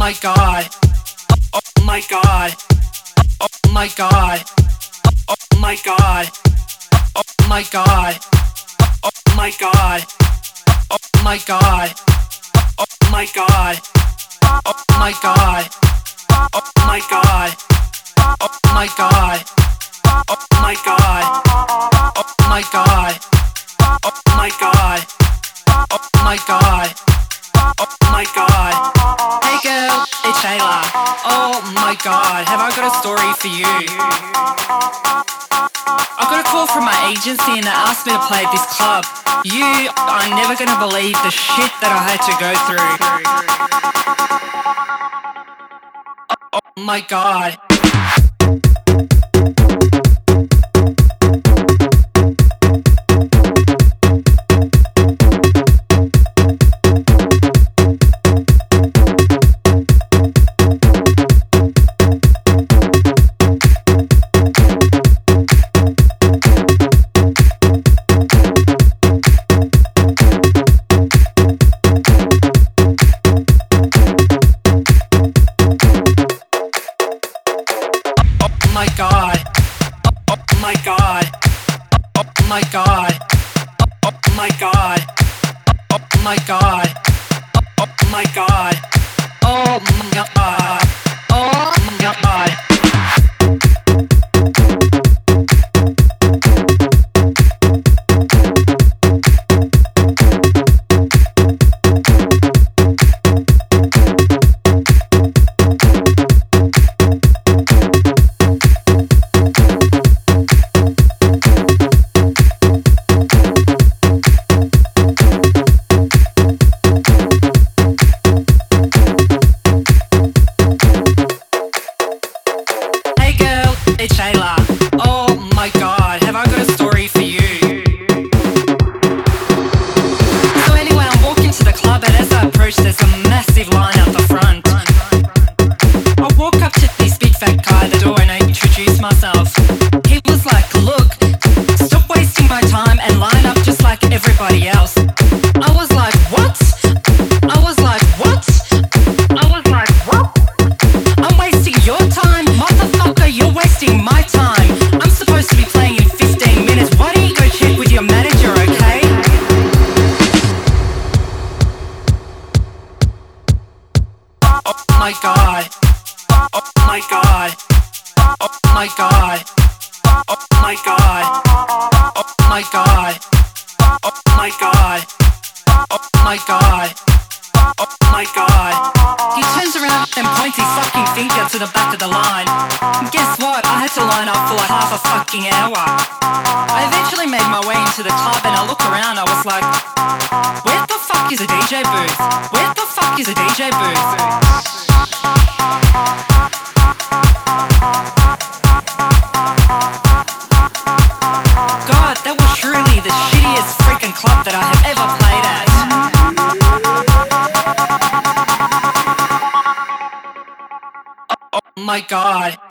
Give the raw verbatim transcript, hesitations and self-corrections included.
my god, oh my god, oh my god, oh my god, oh my god, oh my god, oh my god, oh my god, oh my god, oh my god, oh my god, oh my god, oh my god, oh my god, oh my god, oh my god. Hey girl, it's Shayla. Oh my god, have I got a story for you? I got a call from my agency and they asked me to play at this club. You are never gonna believe the shit that I had to go through. Oh, oh my god. Oh my god, oh my god, oh my god, oh my god, oh my god, oh my god, oh my god, oh my god. It's Shayla. Oh my god, have I got a story for you? So anyway, I'm walking to the club and as I approach there's a massive line out the front. I walk up to this big fat guy at the door and I introduce myself. He was like, look, stop wasting my time and line up just like everybody else. I was like, what? I was like, what? I was like, what? I'm wasting your time? Motherfucker, you're wasting my time. I'm supposed to be playing in fifteen minutes. Why don't you go check with your manager, okay? Oh my god. Oh my god. Oh my god. Oh my god. Oh my god. Oh my god. Oh my god. Oh my god. He turns around and points his fucking finger to the back of the line. And guess what? I had to line up for like half a fucking hour. I eventually made my way into the club and I look around, I was like, where the fuck is a D J booth? Where the fuck is a D J booth? God, that was truly the shittiest freaking club that I have ever played at. Oh my god.